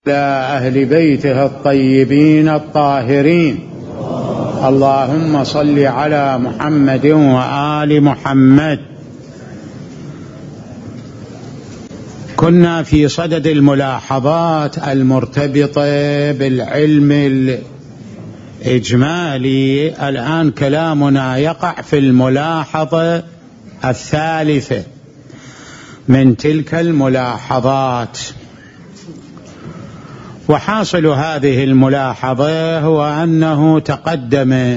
أهل بيته الطيبين الطاهرين. اللهم صل على محمد وآل محمد. كنا في صدد الملاحظات المرتبطة بالعلم الإجمالي. الآن كلامنا يقع في الملاحظة الثالثة من تلك الملاحظات. وحاصل هذه الملاحظة هو أنه تقدم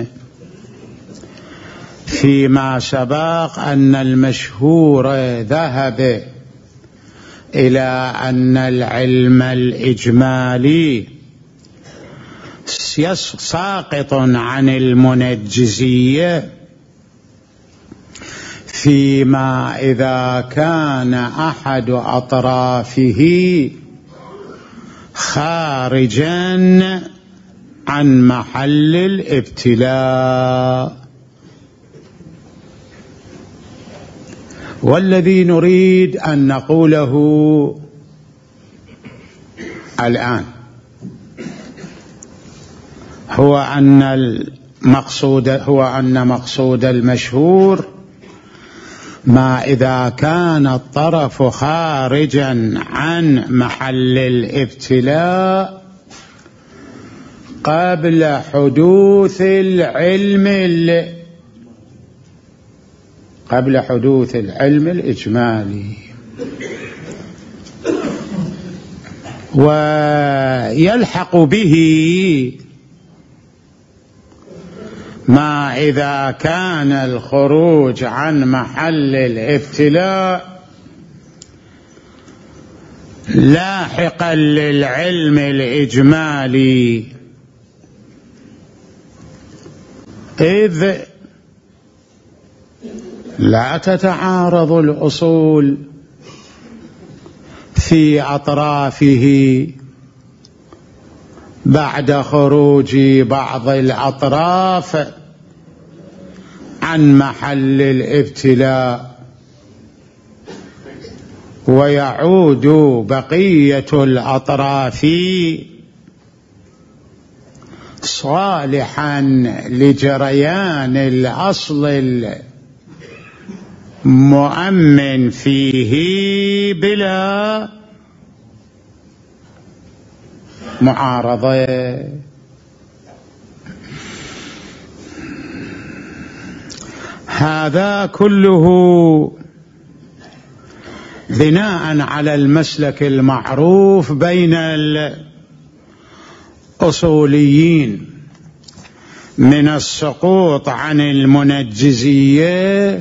فيما سبق أن المشهور ذهب إلى أن العلم الإجمالي ساقط عن المنجزية فيما إذا كان أحد أطرافه خارجا عن محل الابتلاء. والذي نريد أن نقوله الآن هو أن مقصود المشهور ما إذا كان الطرف خارجا عن محل الابتلاء قبل حدوث العلم الإجمالي. ويلحق به ما إذا كان الخروج عن محل الابتلاء لاحقا للعلم الإجمالي، إذ لا تتعارض الأصول في أطرافه بعد خروج بعض الأطراف عن محل الابتلاء، ويعود بقية الأطراف صالحا لجريان الأصل المؤمن فيه بلا معارضة. هذا كله بناء على المسلك المعروف بين الأصوليين من السقوط عن المنجزية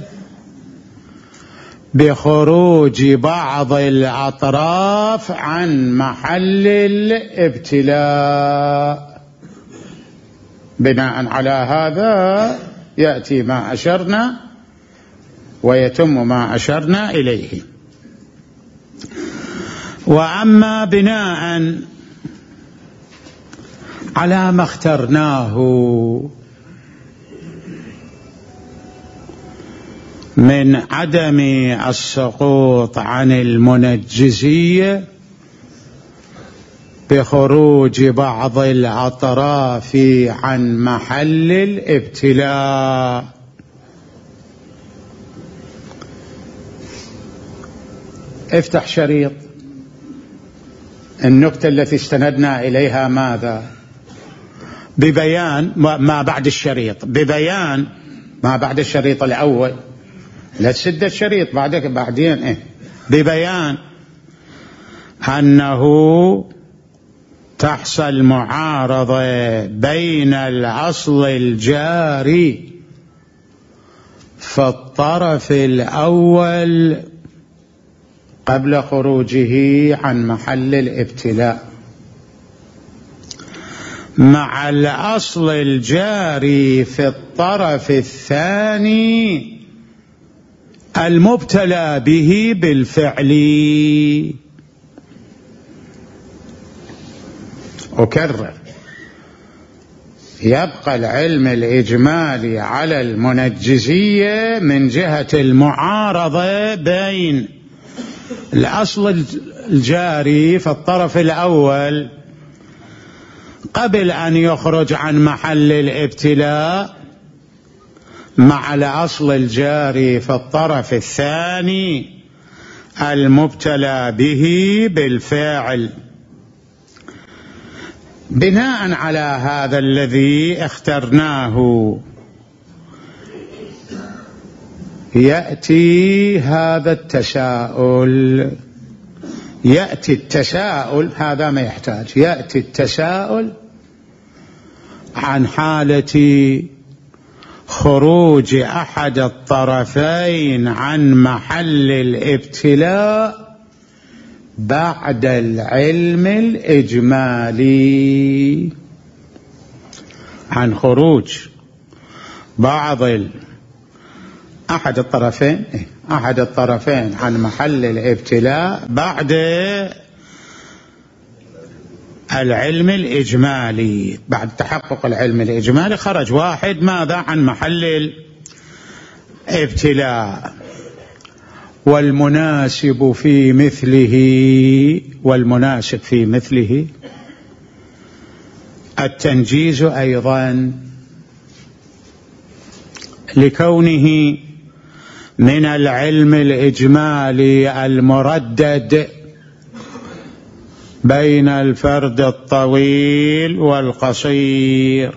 بخروج بعض الأطراف عن محل الابتلاء. بناء على هذا يأتي ما أشرنا ويتم ما أشرنا إليه. وأما بناء على ما اخترناه من عدم السقوط عن المنجزية بخروج بعض الأطراف عن محل الابتلاء، افتح شريط النكتة التي استندنا إليها ماذا؟ ببيان ما بعد الشريط، ببيان ما بعد الشريط الأول، لا تسد الشريط بعدين ببيان أنه تحصل معارضة بين الأصل الجاري في الطرف الأول قبل خروجه عن محل الابتلاء مع الأصل الجاري في الطرف الثاني المبتلى به بالفعل. أكرر، يبقى العلم الإجمالي على المنجزية من جهة المعارضة بين الأصل الجاري في الطرف الأول قبل أن يخرج عن محل الابتلاء مع الأصل الجاري في الطرف الثاني المبتلى به بالفعل. بناء على هذا الذي اخترناه يأتي هذا التساؤل. يأتي التساؤل، هذا ما يحتاج، يأتي التساؤل عن حالة خروج أحد الطرفين عن محل الابتلاء بعد العلم الإجمالي. عن خروج أحد الطرفين عن محل الابتلاء بعد العلم الإجمالي. بعد تحقق العلم الإجمالي خرج واحد ماذا عن محل الابتلاء. والمناسب في مثله التنجيز أيضا، لكونه من العلم الإجمالي المردد بين الفرد الطويل والقصير،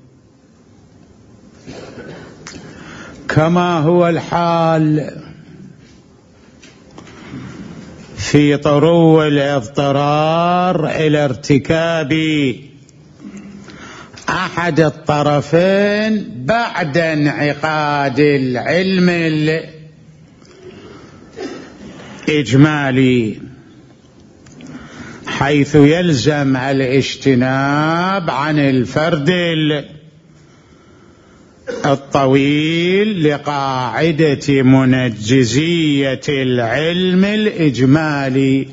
كما هو الحال في طرو الاضطرار إلى ارتكاب أحد الطرفين بعد انعقاد العلم الإجمالي، حيث يلزم الاجتناب عن الفرد الطويل لقاعدة منجزية العلم الإجمالي،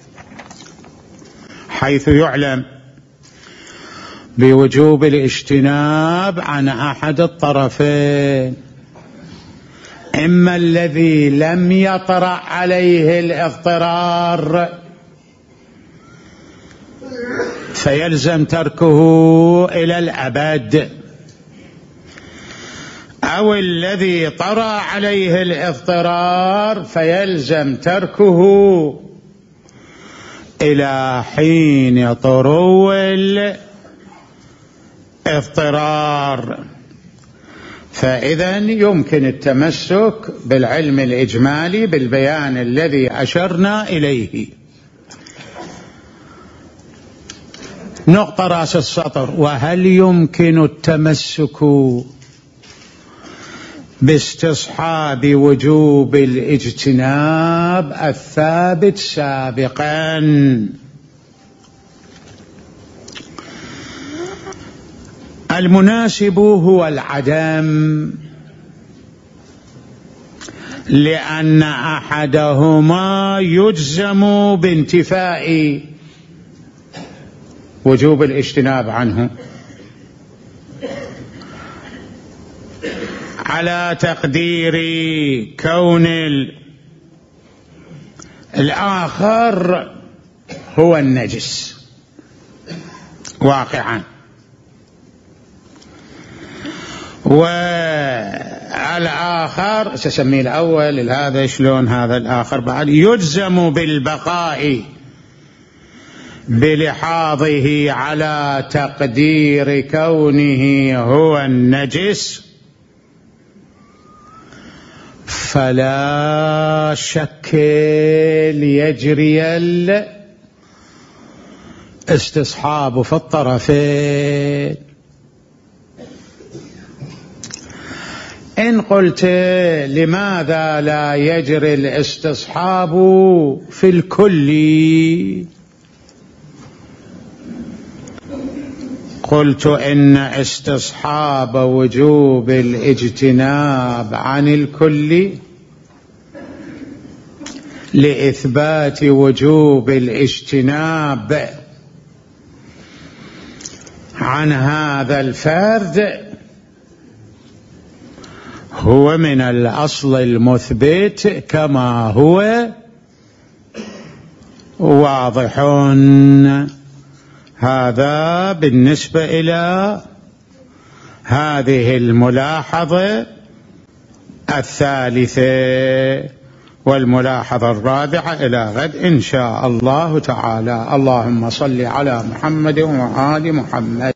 حيث يعلم بوجوب الاجتناب عن أحد الطرفين، إما الذي لم يطرأ عليه الاضطرار فيلزم تركه إلى الأبد، أو الذي طرأ عليه الاضطرار فيلزم تركه إلى حين طرو الاضطرار. فإذا يمكن التمسك بالعلم الإجمالي بالبيان الذي أشرنا إليه. نقطة رأس السطر: وهل يمكن التمسك باستصحاب وجوب الاجتناب الثابت سابقا؟ المناسب هو العدم، لأن أحدهما يجزم بانتفاء وجوب الاجتناب عنه، على تقدير كون الآخر هو النجس واقعا، والآخر سسميه الأول هذا شلون هذا الآخر بعد يجزم بالبقاء بلحاظه على تقدير كونه هو النجس، فلا شك ليجري الاستصحاب في الطرفين. إن قلت لماذا لا يجري الاستصحاب في الكل، قلت إن استصحاب وجوب الاجتناب عن الكل لإثبات وجوب الاجتناب عن هذا الفرد هو من الأصل المثبت كما هو واضح. هذا بالنسبة إلى هذه الملاحظة الثالثة. والملاحظة الرابعة إلى غد إن شاء الله تعالى. اللهم صل على محمد وآل محمد.